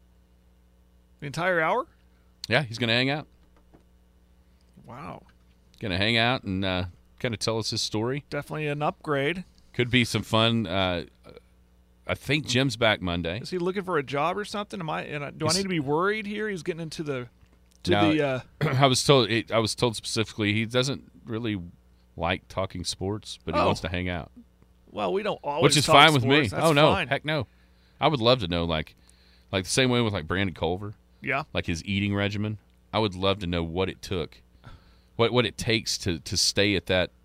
The entire hour? Yeah, he's going to hang out. Wow. Going to hang out and uh, kind of tell us his story. Definitely an upgrade. Could be some fun. Uh, I think Jim's back Monday. Is he looking for a job or something? Am I? And I, do I need to be worried here? He's getting into the to Now, the. Uh, I was told. I was told specifically he doesn't really like talking sports, but he Oh. wants to hang out, well, we don't always. which is talk fine with sports. me. That's Oh no, fine. heck no. I would love to know, like, like the same way with like Brandon Culver, Yeah. like his eating regimen. I would love to know what it took, what what it takes to to stay at that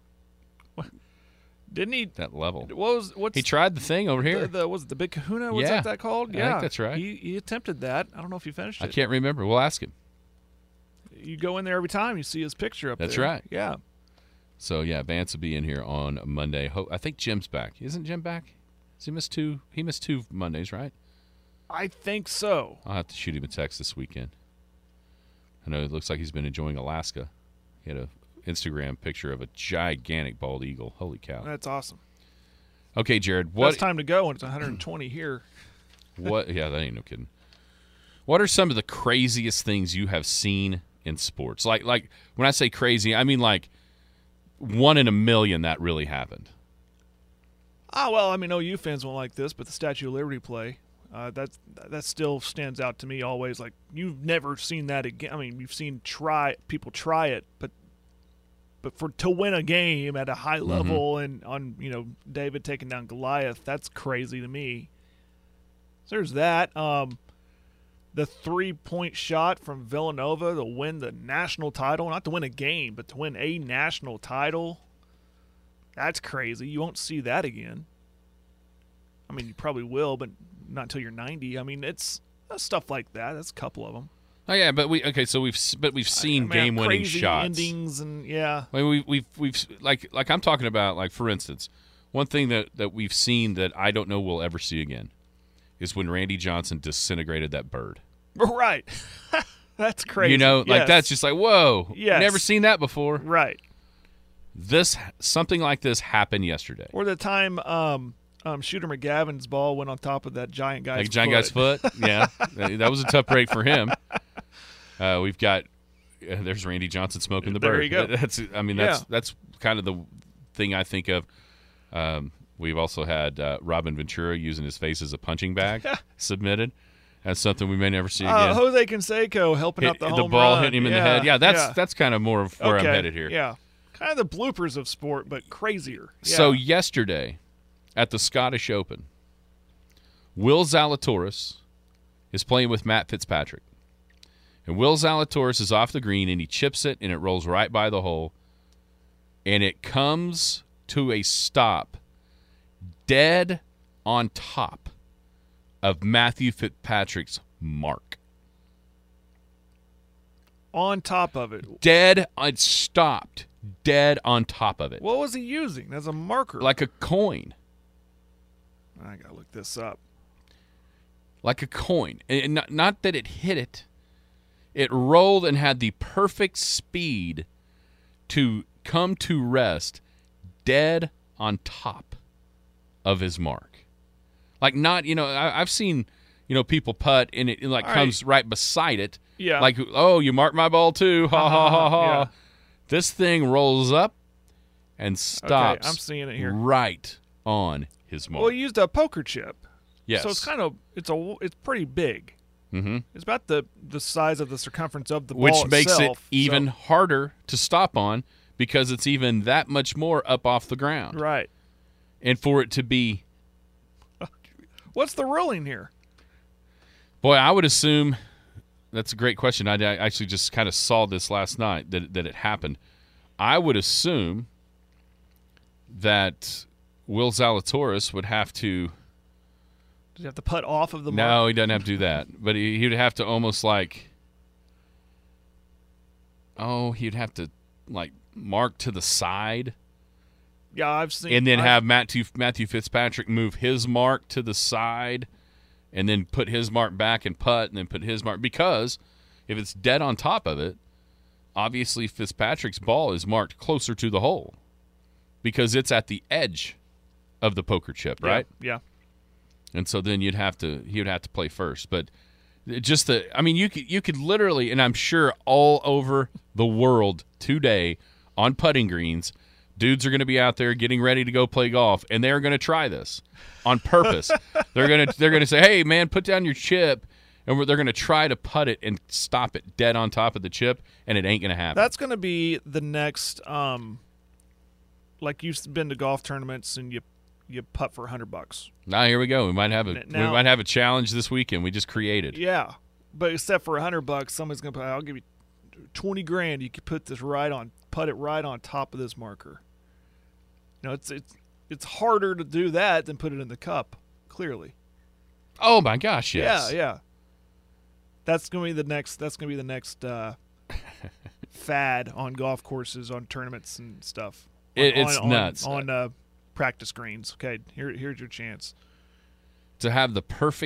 Didn't he? that level. What was what's He tried the thing over here. The, the was it the Big Kahuna? What's Yeah. that, that called? I think Yeah, that's right. He, he attempted that. I don't know if he finished I it. can't remember. We'll ask him. You go in there every time you see his picture up That's there. right. Yeah. So yeah, Vance will be in here on Monday. Ho- I think Jim's back. Isn't Jim back? Has he missed two? He missed two Mondays, right? I think so. I'll have to shoot him a text this weekend. I know it looks like he's been enjoying Alaska. He had a Instagram picture of a gigantic bald eagle. Holy cow. That's awesome. Okay, Jared. What? It's time to go when it's one hundred twenty here. What? Yeah, that ain't no kidding. What are some of the craziest things you have seen in sports? Like, like when I say crazy, I mean like one in a million that really happened. Ah, well, I mean, O U fans won't like this, but the Statue of Liberty play, uh, that that still stands out to me always. Like, you've never seen that again. I mean, you've seen try people try it, but but for to win a game at a high level mm-hmm. and on, you know, David taking down Goliath, that's crazy to me. So there's that. Um, the three-point shot from Villanova to win the national title, not to win a game, but to win a national title. That's crazy. You won't see that again. I mean, you probably will, but not until you're ninety. I mean, it's uh, stuff like that. That's a couple of them. Oh yeah, but we okay. So we've but we've seen I mean, game-winning crazy shots, endings, and yeah. I mean, we, we've we've like like I'm talking about, like, for instance, one thing that, that we've seen that I don't know we'll ever see again is when Randy Johnson disintegrated that bird. Right. That's crazy. You know, like yes. that's just like, whoa. Yes. Never seen that before. Right. This something like this happened yesterday. Or the time um, um, Shooter McGavin's ball went on top of that giant guy's like giant foot. guy's foot. Yeah, that was a tough break for him. Uh, we've got uh, there's Randy Johnson smoking the There bird. you go. That's I mean that's Yeah. that's kind of the thing I think of. Um, we've also had uh, Robin Ventura using his face as a punching bag submitted. That's something we may never see Uh, again. Jose Canseco helping Hit, out the the home ball run. hitting him in yeah. the head. Yeah, that's yeah. that's kind of more of where okay. I'm headed here. Yeah. Kind of the bloopers of sport, but crazier. Yeah. So yesterday at the Scottish Open, Will Zalatoris is playing with Matt Fitzpatrick. And Will Zalatoris is off the green, and he chips it, and it rolls right by the hole. And it comes to a stop dead on top of Matthew Fitzpatrick's mark. on top of it. Dead, it stopped dead on top of it. What was he using as a marker? Like a coin. I got to look this up. Like a coin. And not, not that it hit it. It rolled and had the perfect speed to come to rest dead on top of his mark. Like not, you know, I, I've seen, you know, people putt and it, it like All comes right. right beside it. Yeah. Like, oh, you marked my ball too. Ha, ha, ha, ha. Yeah. This thing rolls up and stops Okay, I'm seeing it here. right on his mark. Well, he used a poker chip. Yes. So it's kind of it's a it's pretty big. Mm-hmm. It's about the the size of the circumference of the Which ball makes itself, it even so- harder to stop on because it's even that much more up off the ground. right. And for it to be, What's the ruling here? boy, I would assume that's a great question. I, I actually just kind of saw this last night that that it happened. I would assume that Will Zalatoris would have to. Does he have to putt off of the mark? No, he doesn't have to do that. But he, he would have to almost like. Oh, he'd have to like mark to the side. Yeah, I've seen. And then I've- have Matthew Matthew Fitzpatrick move his mark to the side, and then put his mark back and putt, and then put his mark, because if it's dead on top of it, obviously Fitzpatrick's ball is marked closer to the hole because it's at the edge of the poker chip, right? Yeah. And so then you'd have to he would have to play first, but just the I mean you could you could literally, and I'm sure all over the world today on putting greens, dudes are going to be out there getting ready to go play golf, and they're going to try this on purpose. they're going to they're going to say, "Hey, man, put down your chip," and they're going to try to putt it and stop it dead on top of the chip, and it ain't going to happen. That's going to be the next. Um, like you've been to golf tournaments and you you putt for a hundred bucks. Now here we go. We might have a Now- we might have a challenge this weekend. We just created. Yeah, but except for a hundred bucks, somebody's going to put. I'll give you twenty grand. You can put this right on, put it right on top of this marker. You know, it's it's it's harder to do that than put it in the cup. Clearly. Oh my gosh, yes. Yeah, yeah. That's gonna be the next. That's gonna be the next uh, fad on golf courses, on tournaments and stuff. On, It- it's on, nuts. on, on uh, practice greens. Okay, here here's your chance. To have the perfect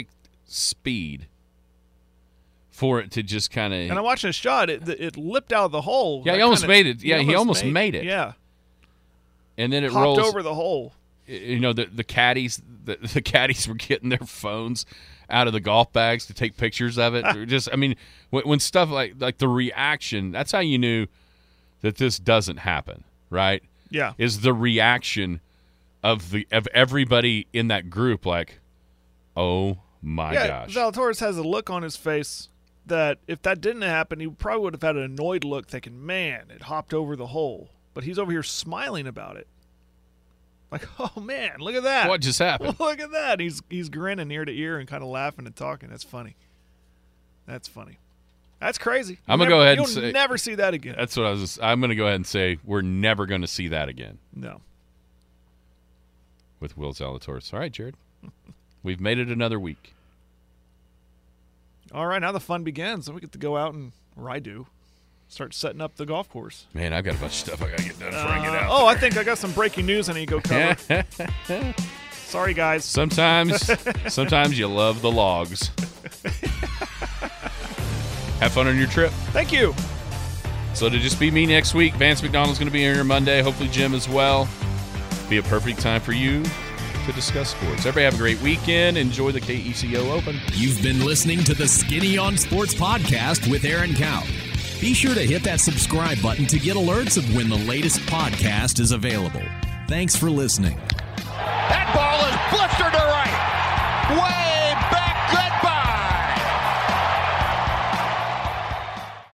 speed for it to just kind of. And I'm watching a shot. It it lipped out of the hole. Yeah, he That almost kinda- made it. Yeah, he almost made it. Yeah, And then it hopped rolls over the hole. You know, the the caddies, the, the caddies were getting their phones out of the golf bags to take pictures of it. They're just, I mean, when, when stuff like like the reaction, that's how you knew that this doesn't happen, right? Yeah. Is the reaction of the of everybody in that group like, oh my yeah, gosh. Zalatoris has a look on his face that if that didn't happen, he probably would have had an annoyed look thinking, man, it hopped over the hole. But he's over here smiling about it. Like, oh, man, look at that. What just happened? Look at that. He's he's grinning ear to ear and kind of laughing and talking. That's funny. That's funny. That's crazy. I'm You'll gonna go never- ahead and You'll say- never see that again. That's what I was just, I'm going to go ahead and say we're never going to see that again No. with Will Zalatoris. All right, Jared. We've made it another week. All right, now the fun begins. Then we get to go out and, or I do, start setting up the golf course. Man, I've got a bunch of stuff I got to get done before I get Uh, out. oh, I think I got some breaking news I need to go cover. Sorry, guys. Sometimes, sometimes you love the logs. Have fun on your trip. Thank you. So to just be me next week, Vance McDonald's going to be here Monday. Hopefully Jim as well. Be a perfect time for you to discuss sports. Everybody have a great weekend. Enjoy the K E C O Open. You've been listening to the Skinny on Sports podcast with Aaron Cow. Be sure to hit that subscribe button to get alerts of when the latest podcast is available. Thanks for listening. That ball is blistered to right. Way